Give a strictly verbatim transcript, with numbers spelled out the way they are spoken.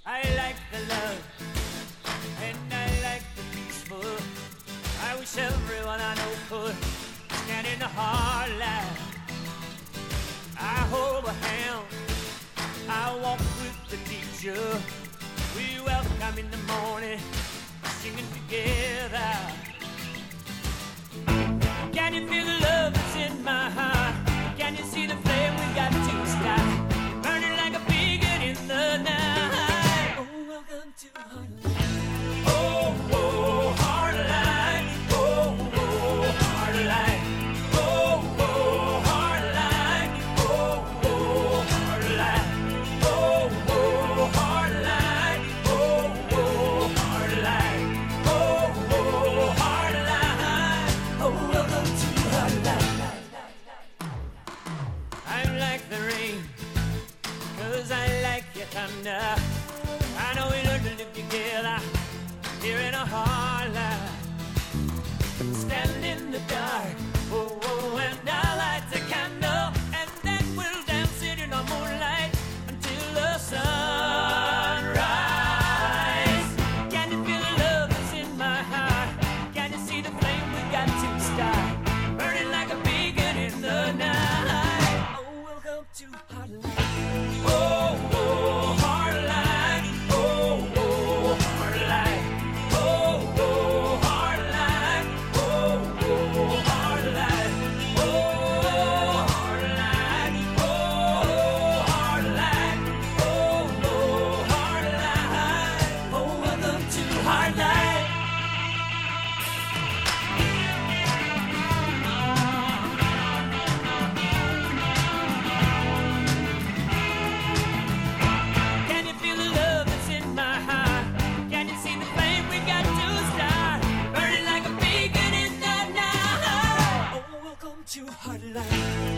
I like the love, and I like the peaceful. I wish everyone I know could stand in the hard light. I hold a hand, I walk with the teacher. We welcome in the morning, singing together. Can you feel the love that's in my heart? Can you see the flame we got to start? Burning like a beacon in the night. Oh, welcome to Heartline. Oh, oh, Heartline. Oh, oh, Heartline. Oh, oh, Heartline. Oh, oh, Heartline. Oh, oh, Heartline. Oh, oh, Heartline. Oh, oh, Heartline. Oh, welcome to Heartline. I'm like the rain, 'cause I like your thunder. I know we learned to live together here in a hard life. Stand in the dark, oh, oh, and I'll light a candle, and then we'll dance it in the moonlight until the sunrise. Can you feel the love that's in my heart? Can you see the flame we got to start? Burning like a beacon in the night. Oh, welcome to Heartline. Oh, oh, Heartline. Oh, oh, Heartline. Oh, oh, Heartline. Oh, oh, Heartline. Oh, Heartline. Oh, Heartline. Oh, oh, Heartline. Oh, welcome to Heartline. Can you feel the love that's in my heart? Can you see the flame we got to start? Burning like a beacon in the night. Oh, welcome to Heartline.